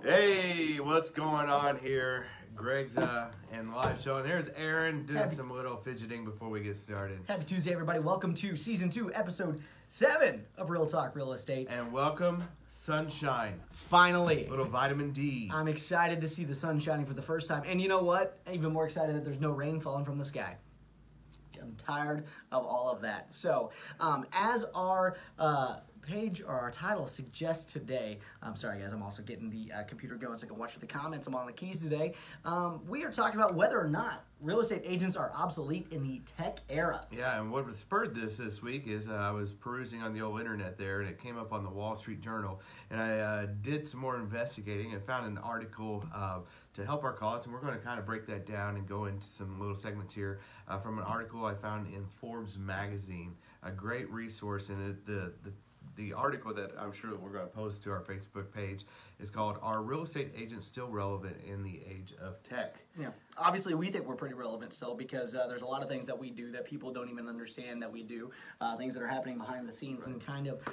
Hey, what's going on here? Greg's in live show, and here's Aaron doing some little fidgeting before we get started. Happy Tuesday, everybody. Welcome to Season 2, Episode 7 of Real Talk Real Estate. And welcome, sunshine. Finally. Little vitamin D. I'm excited to see the sun shining for the first time. And you know what? Even more excited that there's no rain falling from the sky. I'm tired of all of that. So, as our page or our title suggests today, I'm sorry guys, I'm also getting the computer going so I can watch the comments. I'm on the keys today. We are talking about whether or not real estate agents are obsolete in the tech era. Yeah, and what spurred this week is I was perusing on the old internet there, and it came up on the Wall Street Journal, and I did some more investigating and found an article to help our cause, and we're going to kind of break that down and go into some little segments here from an article I found in Forbes magazine, a great resource, and the article that I'm sure we're going to post to our Facebook page is called "Are Real Estate Agents Still Relevant in the Age of Tech?" Yeah, obviously we think we're pretty relevant still because there's a lot of things that we do that people don't even understand that we do, things that are happening behind the scenes, right. And kind of,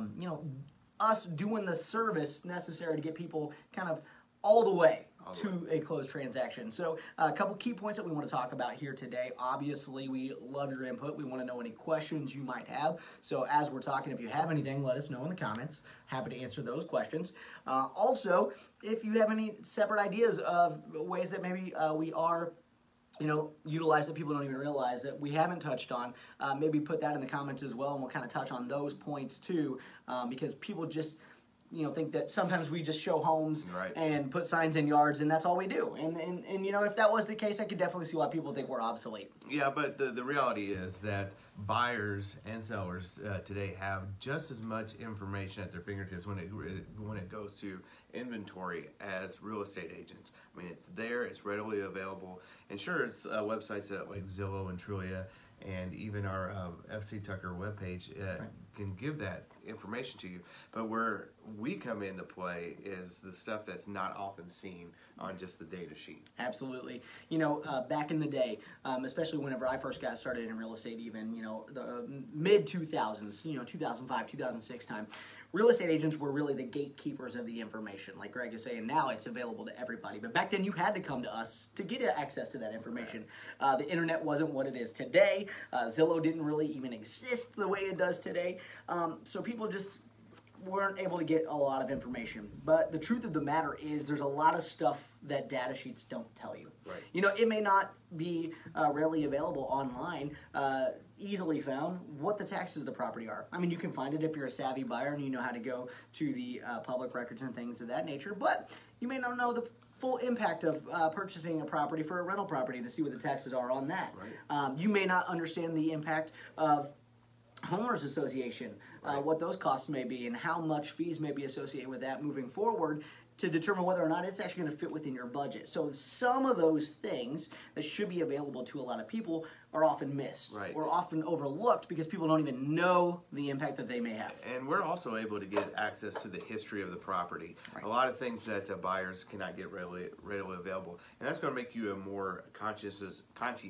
us doing the service necessary to get people kind of all the way to a closed transaction. So a couple key points that we want to talk about here today. Obviously, we love your input. We want to know any questions you might have. So as we're talking, if you have anything, let us know in the comments. Happy to answer those questions. Also, if you have any separate ideas of ways that maybe we are utilize that people don't even realize that we haven't touched on, maybe put that in the comments as well, and we'll kind of touch on those points too, because people just think that sometimes we just show homes and put signs in yards and that's all we do. And if that was the case, I could definitely see why people think we're obsolete. Yeah, but the reality is that buyers and sellers today have just as much information at their fingertips when it goes to inventory as real estate agents. I mean, it's there, it's readily available, and sure, it's websites like Zillow and Trulia and even our FC Tucker webpage can give that information to you. But where we come into play is the stuff that's not often seen on just the data sheet. Absolutely. Back in the day, especially whenever I first got started in real estate, even, the mid-2000s, 2005, 2006 time, real estate agents were really the gatekeepers of the information. Like Greg is saying, now it's available to everybody. But back then, you had to come to us to get access to that information. The internet wasn't what it is today. Zillow didn't really even exist the way it does today. So people just weren't able to get a lot of information. But the truth of the matter is there's a lot of stuff that data sheets don't tell you. Right. It may not be readily available online, easily found, what the taxes of the property are. I mean, you can find it if you're a savvy buyer and you know how to go to the public records and things of that nature, but you may not know the full impact of purchasing a property for a rental property to see what the taxes are on that. Right. You may not understand the impact of homeowners association, what those costs may be and how much fees may be associated with that moving forward to determine whether or not it's actually going to fit within your budget. So some of those things that should be available to a lot of people are often missed or often overlooked because people don't even know the impact that they may have. And we're also able to get access to the history of the property. Right. A lot of things that buyers cannot get readily available. And that's going to make you a more conscientious,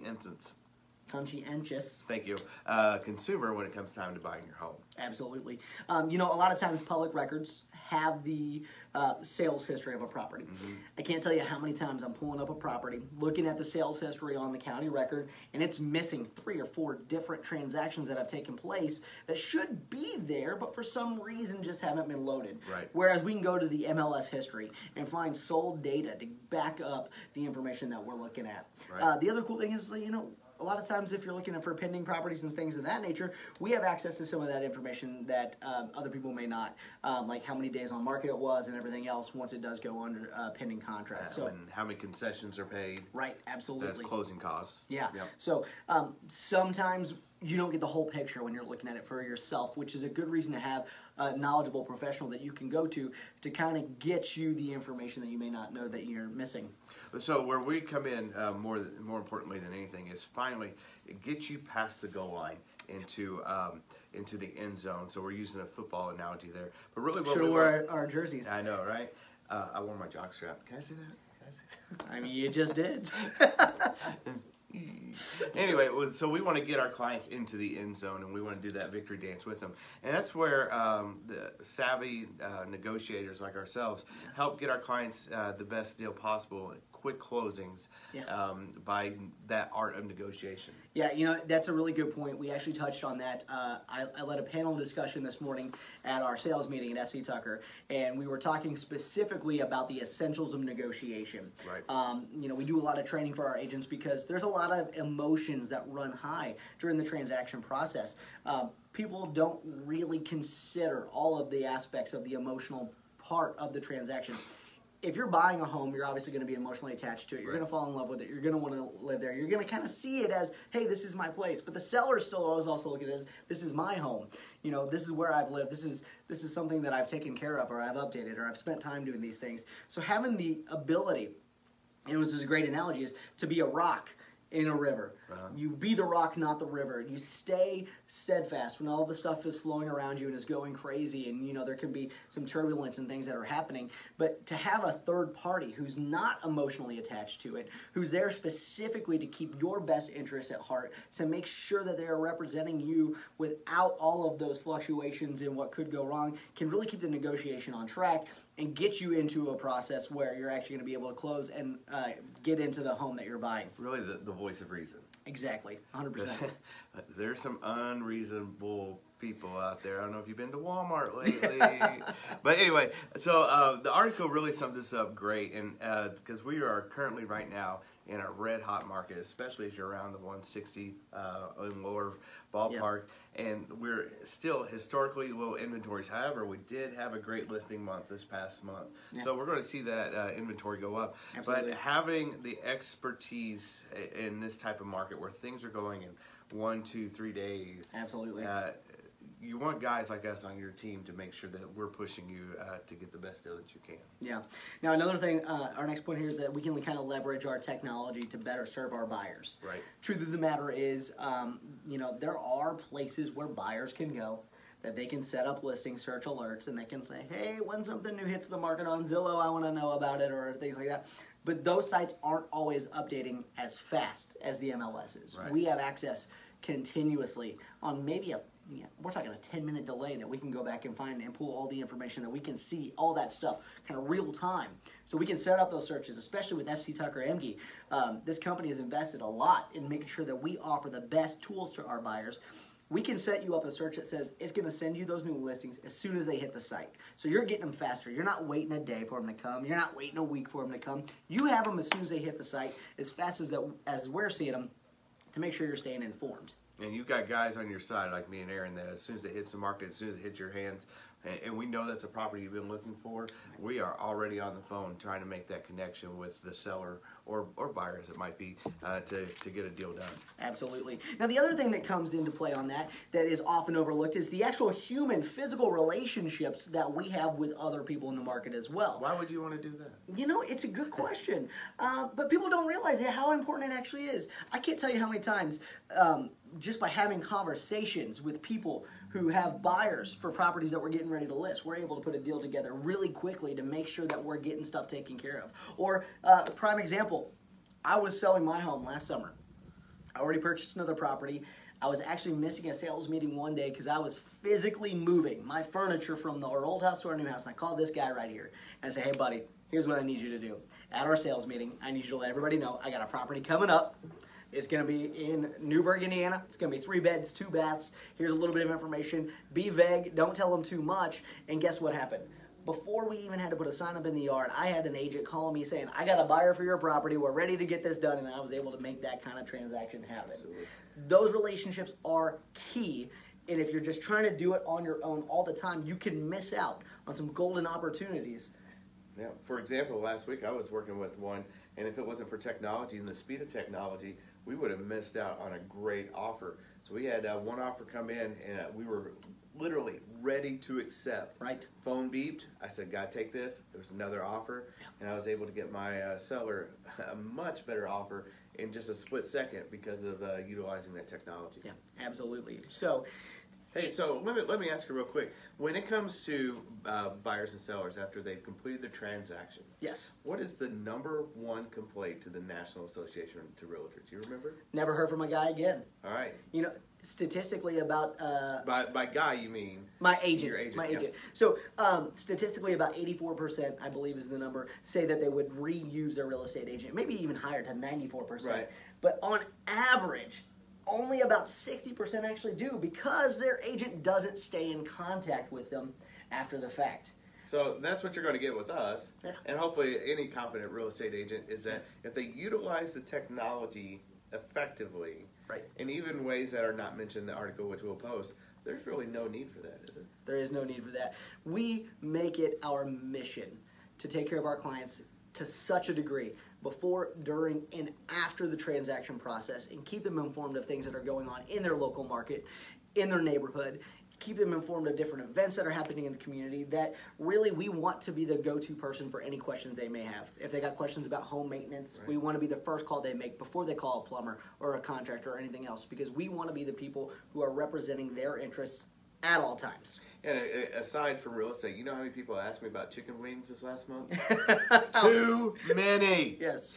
thank you, consumer when it comes time to buying your home. Absolutely. A lot of times public records have the sales history of a property. Mm-hmm. I can't tell you how many times I'm pulling up a property, looking at the sales history on the county record, and it's missing 3 or 4 different transactions that have taken place that should be there, but for some reason just haven't been loaded. Right. Whereas we can go to the MLS history and find sold data to back up the information that we're looking at. Right. The other cool thing is, a lot of times if you're looking for pending properties and things of that nature, we have access to some of that information that other people may not, like how many days on market it was and everything else once it does go under pending contract. And how many concessions are paid. Right, absolutely. That's closing costs. Yeah. Yep. So sometimes you don't get the whole picture when you're looking at it for yourself, which is a good reason to have a knowledgeable professional that you can go to kind of get you the information that you may not know that you're missing. So where we come in more importantly than anything is finally get you past the goal line into the end zone. So we're using a football analogy there, but really what we wear our jerseys. I know, right? I wore my jockstrap. Can I say that? I mean, you just did. Anyway, so we want to get our clients into the end zone, and we want to do that victory dance with them. And that's where the savvy negotiators like ourselves help get our clients the best deal possible, quick closings, by that art of negotiation. Yeah, that's a really good point. We actually touched on that. I led a panel discussion this morning at our sales meeting at FC Tucker, and we were talking specifically about the essentials of negotiation. Right. We do a lot of training for our agents because there's a lot of emotions that run high during the transaction process. People don't really consider all of the aspects of the emotional part of the transaction. If you're buying a home, you're obviously going to be emotionally attached to it. You're going to fall in love with it. You're going to want to live there. You're going to kind of see it as, hey, this is my place. But the seller still always also look at it as, this is my home. This is where I've lived. This is something that I've taken care of, or I've updated, or I've spent time doing these things. So having the ability, and it was a great analogy, is to be a rock in a river. You be the rock, not the river. You stay steadfast when all the stuff is flowing around you and is going crazy, and there can be some turbulence and things that are happening. But to have a third party who's not emotionally attached to it, who's there specifically to keep your best interests at heart, to make sure that they are representing you without all of those fluctuations in what could go wrong, can really keep the negotiation on track and get you into a process where you're actually going to be able to close and get into the home that you're buying. Really the voice of reason. Exactly, 100%. There's some unreasonable people out there. I don't know if you've been to Walmart lately. But anyway, so the article really sums this up great, and because we are currently right now in a red hot market, especially if you're around the 160 and lower ballpark, and we're still historically low inventories. However, we did have a great listing month this past month, so we're going to see that inventory go up. Absolutely. But having the expertise in this type of market where things are going in 1, 2, 3 days, Absolutely. You want guys like us on your team to make sure that we're pushing you to get the best deal that you can. Yeah. Now, another thing, our next point here is that we can kind of leverage our technology to better serve our buyers. Right. Truth of the matter is, there are places where buyers can go that they can set up listing search alerts, and they can say, hey, when something new hits the market on Zillow, I want to know about it, or things like that. But those sites aren't always updating as fast as the MLSs. Right. We have access continuously on maybe we're talking a 10-minute delay that we can go back and find and pull all the information, that we can see all that stuff kind of real time. So we can set up those searches, especially with FC Tucker MG. This company has invested a lot in making sure that we offer the best tools to our buyers. We can set you up a search that says it's going to send you those new listings as soon as they hit the site. So you're getting them faster. You're not waiting a day for them to come. You're not waiting a week for them to come. You have them as soon as they hit the site, as fast as we're seeing them, to make sure you're staying informed. And you've got guys on your side like me and Aaron that as soon as it hits the market, as soon as it hits your hands, and we know that's a property you've been looking for, we are already on the phone trying to make that connection with the seller or buyers it might be to get a deal done. Absolutely. Now, the other thing that comes into play on that is often overlooked is the actual human physical relationships that we have with other people in the market as well. Why would you want to do that? It's a good question, but people don't realize how important it actually is. I can't tell you how many times, just by having conversations with people who have buyers for properties that we're getting ready to list, we're able to put a deal together really quickly to make sure that we're getting stuff taken care of. Or, a prime example, I was selling my home last summer. I already purchased another property. I was actually missing a sales meeting one day because I was physically moving my furniture from our old house to our new house, and I called this guy right here and I said, hey buddy, here's what I need you to do. At our sales meeting, I need you to let everybody know I got a property coming up. It's going to be in Newburgh, Indiana. It's going to be 3 beds, 2 baths. Here's a little bit of information. Be vague. Don't tell them too much. And guess what happened? Before we even had to put a sign up in the yard, I had an agent calling me saying, I got a buyer for your property. We're ready to get this done. And I was able to make that kind of transaction happen. Absolutely. Those relationships are key. And if you're just trying to do it on your own all the time, you can miss out on some golden opportunities. Yeah. For example, last week I was working with one, and if it wasn't for technology and the speed of technology, we would have missed out on a great offer. So we had one offer come in, and we were literally ready to accept. Right. Phone beeped. I said, "God, take this." There was another offer, and I was able to get my seller a much better offer in just a split second because of utilizing that technology. Yeah, absolutely. So Hey, so let me ask you real quick. When it comes to buyers and sellers after they've completed the transaction, Yes. what is the number one complaint to the National Association to Realtors? Do you remember? Never heard from a guy again. All right. You know, statistically about By guy, you mean my agent. your agent, My yeah. agent. So statistically, about 84%, I believe, is the number, say that they would reuse their real estate agent. Maybe even higher to 94%. Right. But on average, only about 60% actually do because their agent doesn't stay in contact with them after the fact. So that's what you're going to get with us, Yeah. and hopefully any competent real estate agent is that if they utilize the technology effectively, Right. and even ways that are not mentioned in the article, which we'll post, there's really no need for that, is it? There is no need for that. We make it our mission to take care of our clients to such a degree before, during, and after the transaction process and keep them informed of things that are going on in their local market, in their neighborhood, keep them informed of different events that are happening in the community that really we want to be the go-to person for any questions they may have. If they got questions about home maintenance, we want to be the first call they make before they call a plumber or a contractor or anything else because we want to be the people who are representing their interests at all times. And aside from real estate, you know how many people asked me about chicken wings this last month? Too many. Yes.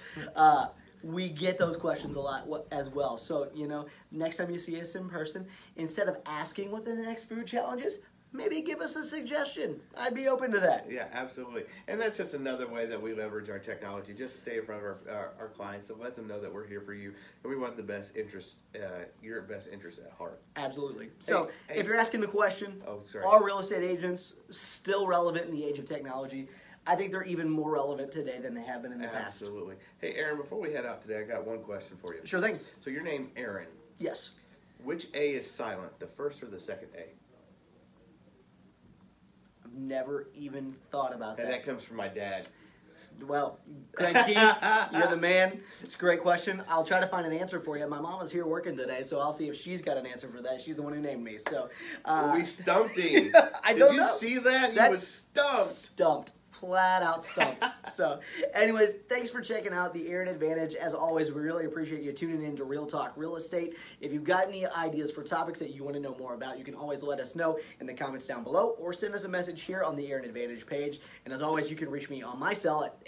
We get those questions a lot as well. So, you know, next time you see us in person, instead of asking what the next food challenge is, maybe give us a suggestion. I'd be open to that. Yeah, absolutely. And that's just another way that we leverage our technology, just to stay in front of our clients and let them know that we're here for you and we want the best interest, your best interest at heart. Absolutely. So, Hey, if you're asking the question, Oh, sorry. are real estate agents still relevant in the age of technology? I think they're even more relevant today than they have been in the past. Absolutely. Hey, Aaron, before we head out today, I got one question for you. Sure thing. So your name, Aaron. Yes. Which A is silent, the first or the second A? I've never even thought about And that. that comes from my dad. Well, Greg Keith, you're the man. It's a great question. I'll try to find an answer for you. My mom is here working today, so I'll see if she's got an answer for that. She's the one who named me. So We stumped him. I don't Did you know. see that? That- He was stumped. Stumped. Flat out stumped. So, anyways, thanks for checking out the Aaron Advantage. As always, we really appreciate you tuning in to Real Talk Real Estate. If you've got any ideas for topics that you want to know more about, you can always let us know in the comments down below or send us a message here on the Aaron Advantage page. And as always, you can reach me on my cell at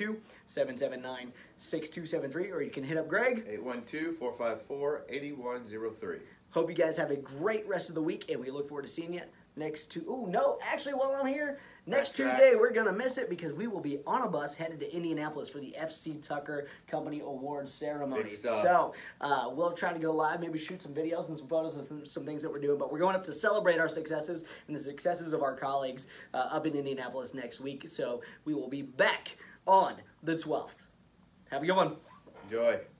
812-779-6273, or you can hit up Greg. 812-454-8103. Hope you guys have a great rest of the week, and we look forward to seeing you next to. Oh no, actually, while I'm here, next Backtrack. Tuesday we're gonna miss it because we will be on a bus headed to Indianapolis for the FC Tucker Company Awards ceremony. Big stuff. So we'll try to go live, maybe shoot some videos and some photos of some things that we're doing. But we're going up to celebrate our successes and the successes of our colleagues up in Indianapolis next week. So we will be back on the 12th. Have a good one. Enjoy.